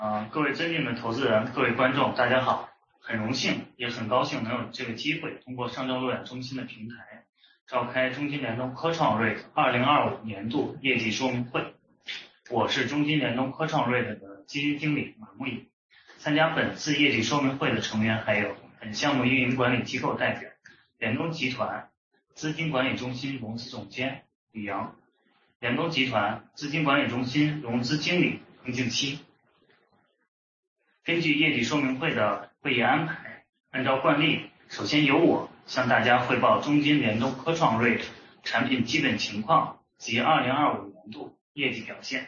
各位尊敬的投资人，各位观众，大家好！很荣幸，也很高兴能有这个机会，通过上证路演中心的平台，召开中金联通科创 REIT 2025年度业绩说明会。我是中金联通科创 REIT 的基金经理马木乙。参加本次业绩说明会的成员还有本项目运营管理机构代表联通集团资金管理中心融资总监李阳，联通集团资金管理中心融资经理彭静期。根据业绩说明会的会议安排，按照惯例，首先由我向大家汇报中金联通科创 REIT 产品基本情况及2025年度业绩表现。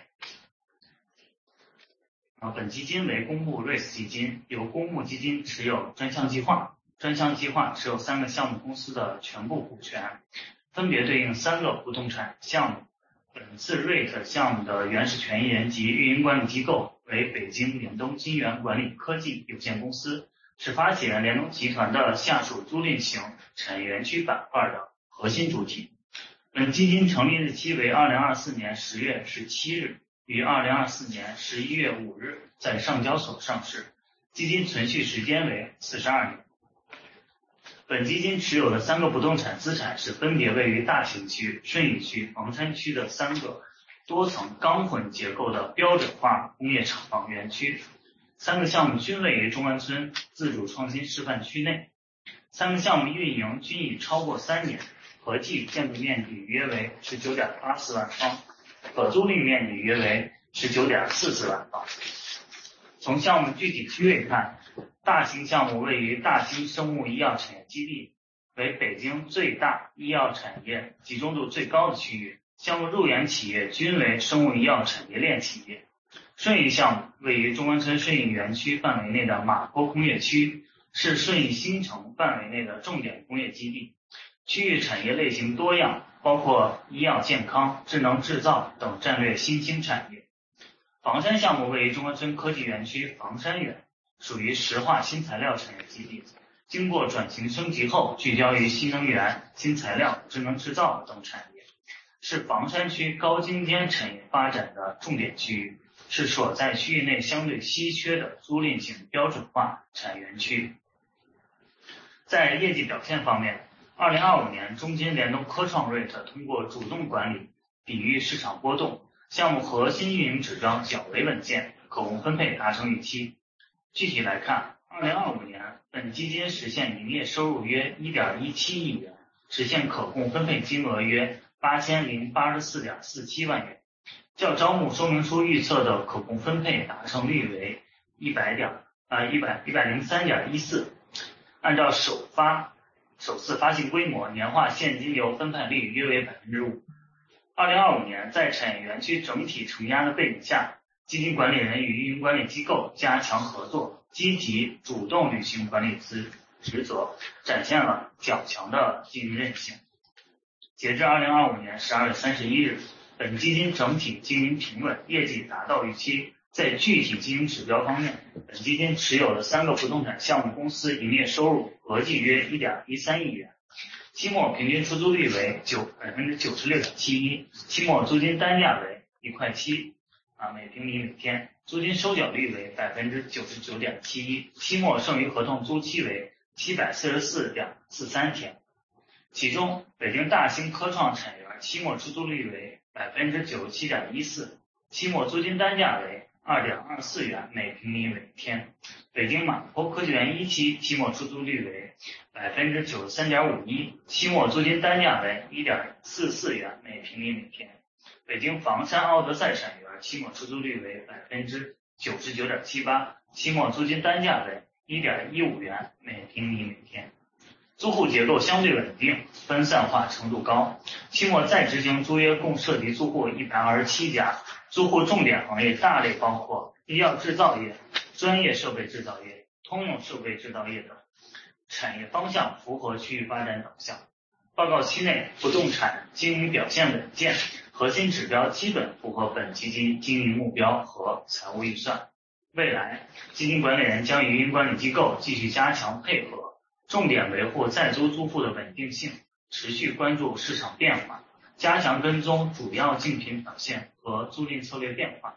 本基金为公募 REITs 基金，由公募基金持有专项计划，专项计划持有3个项目公司的全部股权，分别对应3个不动产项目。本次 REIT 项目的原始权益人及运营管理机构为北京联通金源管理科技有限公司，是发起人联通集团的下属租赁型产业园区板块的核心主体。本基金成立日期为2024年10月17日，于2024年11月5日在上交所上市，基金存续时间为42年。本基金持有的3个不动产资产是分别位于大兴区、顺义区、房山区的3个多层钢混结构的标准化工业厂房园区，3个项目均位于中关村自主创新示范区内，3个项目运营均已超过3年，合计建筑面积约为 19.84 万方，可租赁面积约为 19.44 万方。从项目具体区位看，大兴项目位于大兴生物医药产业基地，为北京最大医药产业集中度最高的区域，项目入园企业均为生物医药产业链企业。顺义项目位于中关村顺义园区范围内的马坡工业区，是顺义新城范围内的重点工业基地，区域产业类型多样，包括医药健康、智能制造等战略新兴产业。房山项目位于中关村科技园区房山园，属于石化新材料产业基地，经过转型升级后，聚焦于新能源、新材料、智能制造等产业，是房山区高精尖产业发展的重点区域，是所在区域内相对稀缺的租赁型标准化产业园区。在业绩表现方面，2025年中金联通科创 REIT 通过主动管理，抵御市场波动，项目核心运营指标较为稳健，可供分配达成预期。具体来看，2025年本基金实现营业收入约 1.17 亿元，实现可供分配金额约 8084.47 万元，较招募说明书预测的可供分配达成率为 103.14%。按照首次发行规模，年化现金流分配率约为 5%。2025年，在产业园区整体承压的背景下，基金管理人与运营管理机构加强合作，积极主动履行管理职责，展现了较强的经营韧性。截至2025年12月31日，本基金整体经营平稳，业绩达到预期。在具体经营指标方面，本基金持有的3个不动产项目公司营业收入合计约 1.13 亿元，期末平均出租率为 96.71%， 期末租金单价为1.7块每平米每天，租金收缴率为 99.71%， 期末剩余合同租期为 744.43 天。其中，北京大兴科创产业园期末出租率为 97.14%， 期末租金单价为 2.24 元每平米每天。北京马坡科技园1期期末出租率为 93.51%， 期末租金单价为 1.44 元每平米每天。北京房山奥德赛产业园期末出租率为 99.78%， 期末租金单价为 1.15 元每平米每天。租户结构相对稳定，分散化程度高，期末再执行租约共涉及租户127家，租户重点行业大类包括医药制造业、专业设备制造业、通用设备制造业等，产业方向符合区域发展导向。报告期内不动产经营表现稳健，核心指标基本符合本基金经营目标和财务预算。未来，基金管理人将与运营管理机构继续加强配合，重点维护在租租户的稳定性，持续关注市场变化，加强跟踪主要竞品表现和租赁策略变化，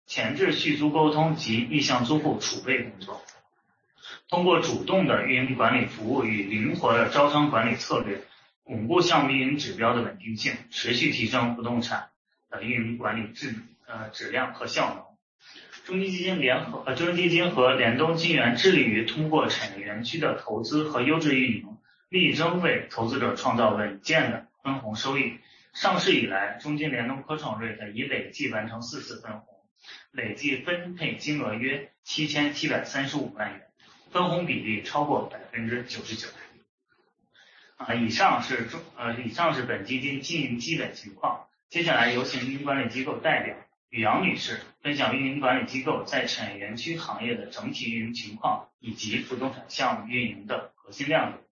前置续租沟通及意向租户储备工作。通过主动的运营管理服务与灵活的招商管理策略，巩固项目运营指标的稳定性，持续提升不动产的运营管理质量和效能。中金基金和联东金源致力于通过产业园区的投资和优质运营，力争为投资者创造稳健的分红收益。上市以来，中金联东科创瑞已累计完成4次分红，累计分配金额约7735万元，分红比例超过99%。以上是本基金经营基本情况。接下来有请运营管理机构代表宇阳女士分享运营管理机构在产业园区行业的整体运营情况以及不动产项目运营的核心亮点。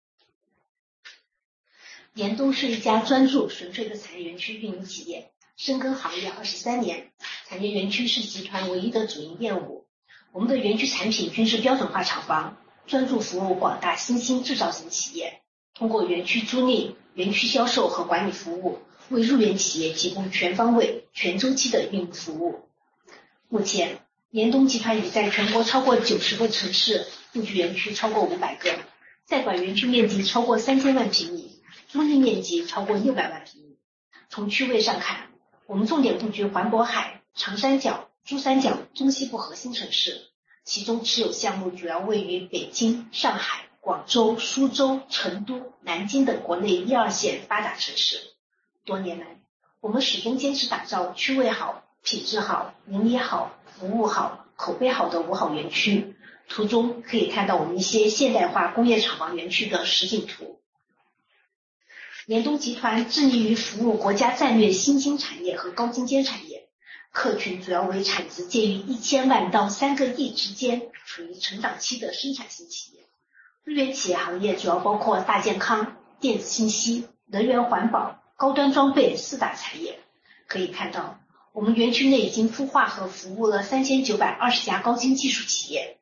联东是一家专注纯粹的产业园区运营企业，深耕行业23年，产业园区是集团唯一的主营业务。我们的园区产品均是标准化厂房，专注服务广大新兴制造型企业，通过园区租赁、园区销售和管理服务，为入园企业提供全方位、全周期的运营服务。目前，联东集团已在全国超过90个城市布局园区超过500个，在管园区面积超过3000万平米，租赁面积超过600万平米。从区位上看，我们重点布局环渤海、长三角、珠三角、中西部核心城市，其中持有项目主要位于北京、上海、广州、苏州、成都、南京等国内1、2线发达城市。多年来，我们始终坚持打造区位好、品质好、营业好、服务好、口碑好的5好园区。图中可以看到我们一些现代化工业厂房园区的实景图。联东集团致力于服务国家战略新兴产业和高精尖产业，客群主要为产值介于1000万到3个亿之间，处于成长期的生产型企业。入园企业行业主要包括大健康、电子信息、能源环保、高端装备4大产业。可以看到，我们园区内已经孵化和服务了3920家高精技术企业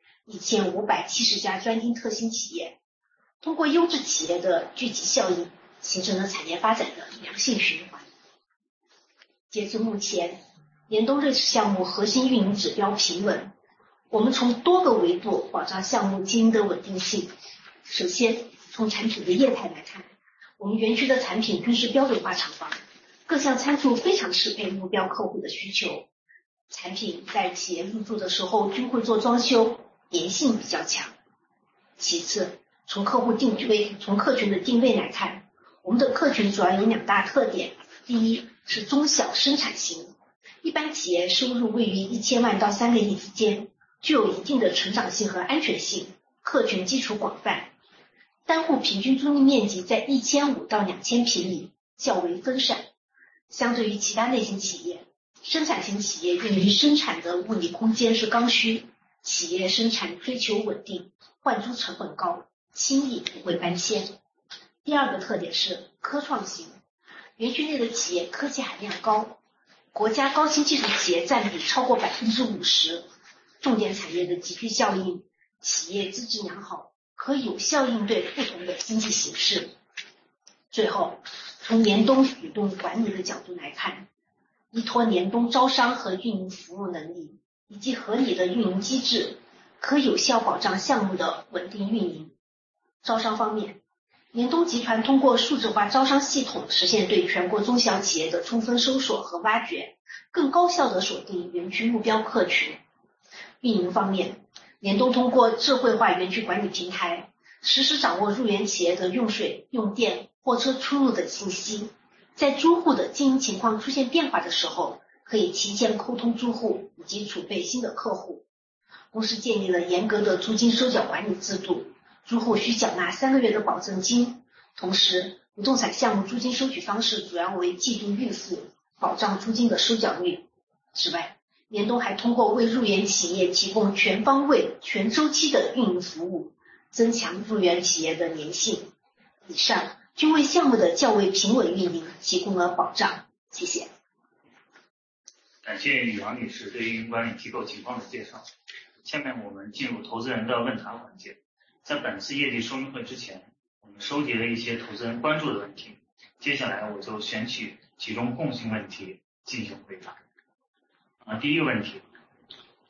，1570家专精特新企业。通过优质企业的聚集效应，形成了产业发展的良性循环。截至目前，联东瑞士项目核心运营指标平稳。我们从多个维度保障项目经营的稳定性。首先，从产品的业态来看，我们园区的产品均是标准化厂房，各项参数非常适配目标客户的需求。产品在企业入驻的时候均会做装修，粘性比较强。其次，从客群的定位来看，我们的客群主要有2大特点。第一是中小生产型，一般企业收入位于1000万到3个亿之间，具有一定的成长性和安全性，客群基础广泛。单户平均租赁面积在1500到2000平米，较为分散。相对于其他类型企业，生产型企业用于生产的物理空间是刚需，企业生产追求稳定，换租成本高，轻易不会搬迁。第二个特点是科创型，园区内的企业科技含量高，国家高新技术企业占比超过50%，重点产业的集聚效应，企业资质良好，可有效应对不同的经济形势。最后，从联东主动管理的角度来看，依托联东招商和运营服务能力以及合理的运营机制，可有效保障项目的稳定运营。招商方面，联东集团通过数字化招商系统实现对全国中小企业的充分搜索和挖掘，更高效地锁定园区目标客群。运营方面，联东通过智慧化园区管理平台，实时掌握入园企业的用水、用电、货车出入等信息，在租户的经营情况出现变化的时候，可以提前沟通租户以及储备新的客户。公司建立了严格的租金收缴管理制度，租户需缴纳3个月的保证金。同时，不动产项目租金收取方式主要为季度预付，保障租金的收缴率。此外，联东还通过为入园企业提供全方位、全周期的运营服务，增强入园企业的粘性。以上均为项目的较为平稳运营提供了保障。谢谢。 感谢宇阳女士对运营管理机构情况的介绍。下面我们进入投资人的问答环节。在本次业绩说明会之前，我们收集了一些投资人关注的问题，接下来我就选取其中共性问题进行回答。第一个问题，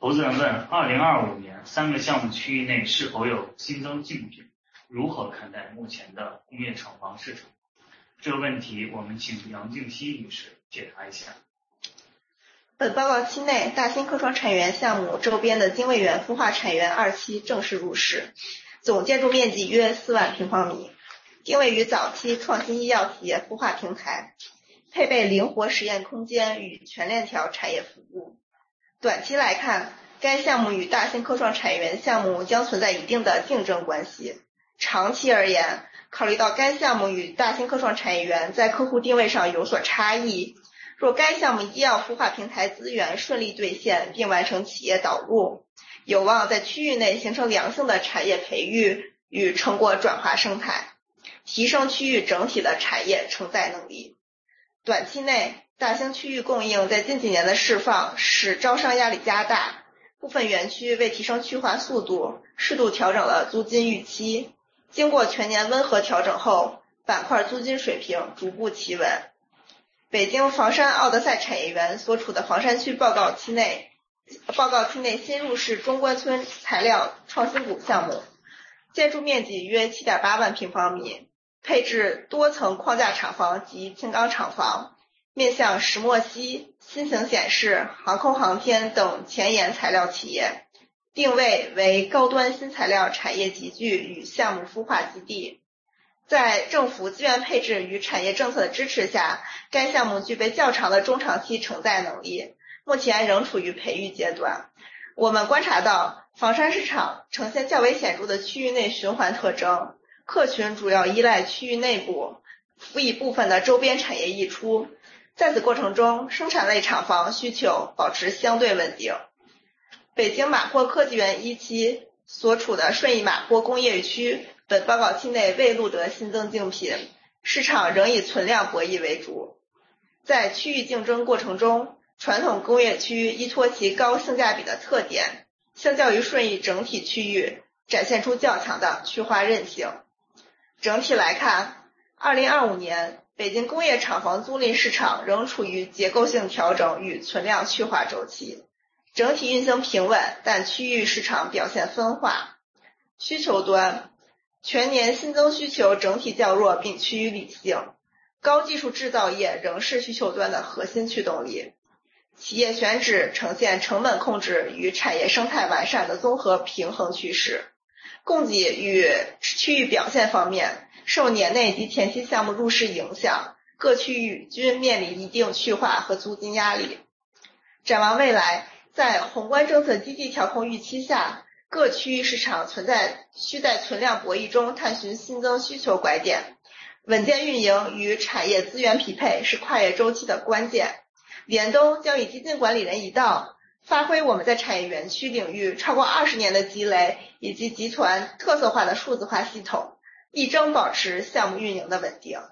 投资人问：2025年3个项目区域内是否有新增竞品？如何看待目前的工业厂房市场？这个问题我们请杨静熙女士解答一下。 本报告期内，大兴科创产业园项目周边的精卫园孵化产业园2期正式入市，总建筑面积约4万平方米，定位于早期创新医药企业孵化平台，配备灵活实验空间与全链条产业服务。短期来看，该项目与大兴科创产业园项目将存在一定的竞争关系。长期而言，考虑到该项目与大兴科创产业园在客户定位上有所差异，若该项目医药孵化平台资源顺利兑现并完成企业导入，有望在区域内形成良性的产业培育与成果转化生态，提升区域整体的产业承载能力。短期内，大兴区域供应在近几年的释放使招商压力加大，部分园区为提升区划速度，适度调整了租金预期。经过全年温和调整后，板块租金水平逐步企稳。北京房山奥德赛产业园所处的房山区报告期内新入市中关村材料创新谷项目，建筑面积约 7.8 万平方米，配置多层框架厂房及轻钢厂房，面向石墨烯、新型显示、航空航天等前沿材料企业，定位为高端新材料产业集聚与项目孵化基地。在政府资源配置与产业政策的支持下，该项目具备较长的中长期承载能力，目前仍处于培育阶段。我们观察到，房山市场呈现较为显著的区域内循环特征，客群主要依赖区域内部，辅以部分的周边产业溢出。在此过程中，生产类厂房需求保持相对稳定。北京马坡科技园1期所处的顺义马坡工业区，本报告期内未录得新增竞品，市场仍以存量博弈为主。在区域竞争过程中，传统工业区依托其高性价比的特点，相较于顺义整体区域展现出较强的区划韧性。整体来看，2025年北京工业厂房租赁市场仍处于结构性调整与存量去化周期，整体运行平稳，但区域市场表现分化。需求端，全年新增需求整体较弱并趋于理性，高技术制造业仍是需求端的核心驱动力。企业选址呈现成本控制与产业生态完善的综合平衡趋势。供给与区域表现方面，受年内及前期项目入市影响，各区域均面临一定去化和租金压力。展望未来，在宏观政策积极调控预期下，各区域市场需在存量博弈中探寻新增需求拐点，稳健运营与产业资源匹配是跨越周期的关键。联东将与基金管理人一道，发挥我们在产业园区领域超过20年的积累以及集团特色化的数字化系统，力争保持项目运营的稳定。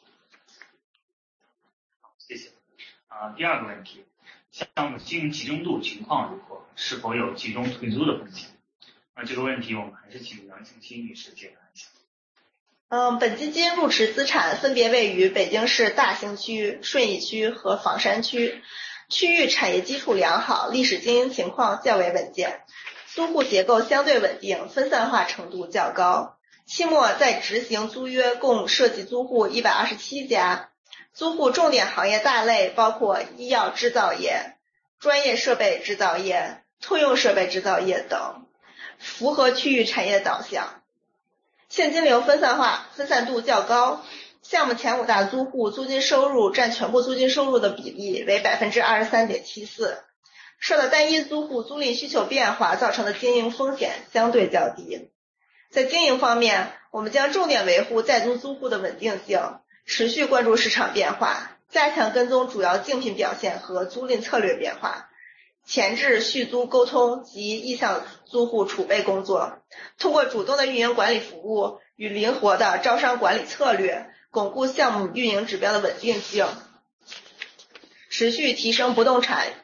谢谢。第二个问题，项目经营集中度情况如何？是否有集中退租的风险？这个问题我们还是请杨静熙女士解答一下。 本基金入池资产分别位于北京市大兴区、顺义区和房山区，区域产业基础良好，历史经营情况较为稳健，租户结构相对稳定，分散化程度较高。期末在执行租约共涉及租户127家，租户重点行业大类包括医药制造业、专业设备制造业、通用设备制造业等，符合区域产业导向。现金流分散度较高，项目前5大租户租金收入占全部租金收入的比例为 23.74%， 受到单一租户租赁需求变化造成的经营风险相对较低。在经营方面，我们将重点维护在租租户的稳定性，持续关注市场变化，加强跟踪主要竞品表现和租赁策略变化，前置续租沟通及意向租户储备工作，通过主动的运营管理服务与灵活的招商管理策略，巩固项目运营指标的稳定性，持续提升不动产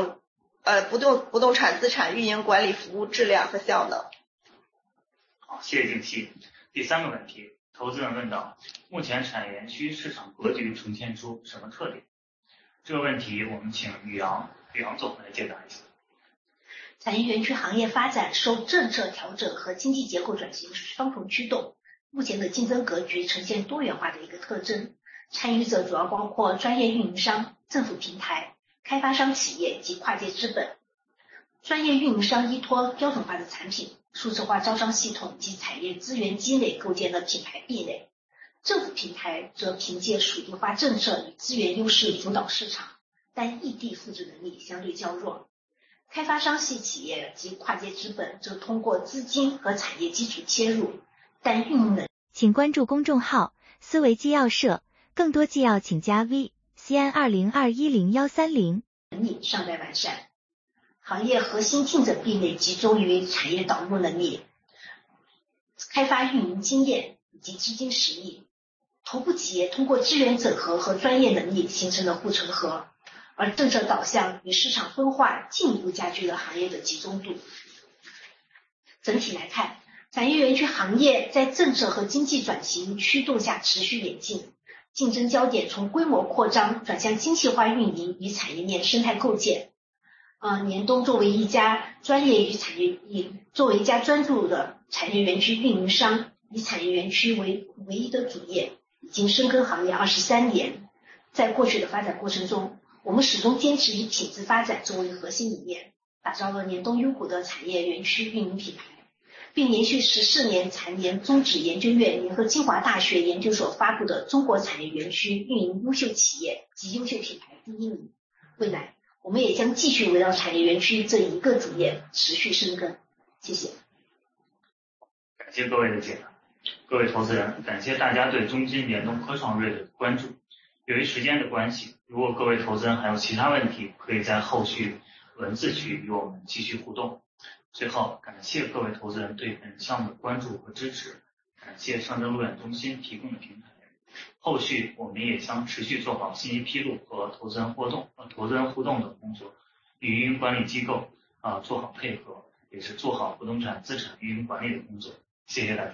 资产运营管理服务质量和效能。 好，谢谢静熙。第三个问题，投资人问到，目前产业园区市场格局呈现出什么特点？这个问题我们请宇阳总来解答一下。 产业园区行业发展受政策调整和经济结构转型双重驱动，目前的竞争格局呈现多元化的一个特征。参与者主要包括专业运营商、政府平台、开发商企业及跨界资本。专业运营商依托标准化的产品、数字化招商系统及产业资源积累构建了品牌壁垒。政府平台则凭借属地化政策与资源优势主导市场，但异地复制能力相对较弱。开发商系企业及跨界资本则通过资金和产业基础切入，但运营能力。 请关注公众号思维纪要社，更多纪要请加 V CN20210130。 能力尚待完善。行业核心竞争壁垒集中于产业导入能力、开发运营经验以及资金实力。头部企业通过资源整合和专业能力形成了护城河，而政策导向与市场分化进一步加剧了行业的集中度。整体来看，产业园区行业在政策和经济转型驱动下持续演进，竞争焦点从规模扩张转向精细化运营与产业链生态构建。联东作为一家专注的产业园区运营商，以产业园区为唯一的主业，已经深耕行业23年。在过去的发展过程中，我们始终坚持以品质发展作为核心理念，打造了联东优虎的产业园区运营品牌，并连续14年蝉联中指研究院联合清华大学研究所发布的中国产业园区运营优秀企业及优秀品牌第1名。未来我们也将继续围绕产业园区这一个主业持续深耕。谢谢。 感谢各位的解答。各位投资人，感谢大家对中金联动科创瑞的关注。由于时间的关系，如果各位投资人还有其他问题，可以在后续文字区与我们继续互动。最后，感谢各位投资人对本项目的关注和支持，感谢上证路演中心提供的平台。后续我们也将持续做好信息披露和投资人互动的工作，与运营管理机构做好配合，也是做好不动产资产运营管理的工作。谢谢大家。